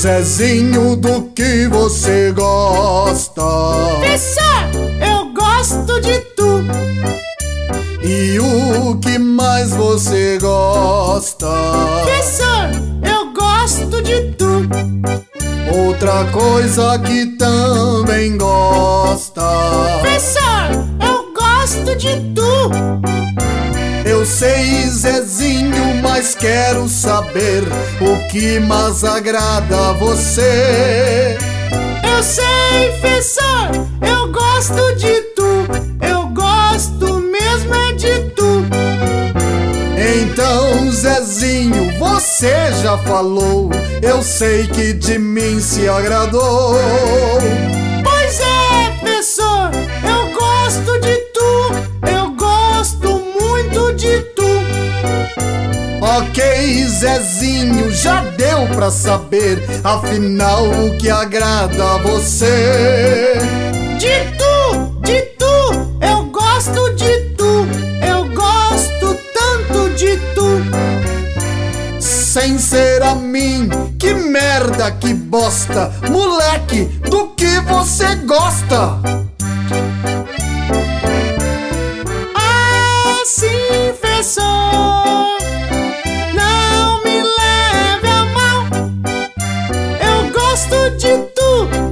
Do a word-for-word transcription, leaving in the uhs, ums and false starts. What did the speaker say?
Zezinho, do que você gosta? Professor, eu gosto de tu. E o que mais você gosta? Professor, eu gosto de tu. Outra coisa que também gosta? Professor, eu gosto de tu. Eu sei, Zezinho, mas quero saber o que mais agrada a você. Eu sei, professor, eu gosto de tu. Eu gosto mesmo é de tu. Então, Zezinho, você já falou, eu sei que de mim se agradou. Pois é, professor, eu gosto de tu. Eu gosto muito de tu. Ok, Zezinho, já deu pra saber, afinal o que agrada a você. De tu, de tu, eu gosto de tu. Eu gosto tanto de tu. Sem ser a mim, que merda, que bosta. Moleque, do que você gosta? Ah, sim, professor, não me leve a mal. Eu gosto de tu.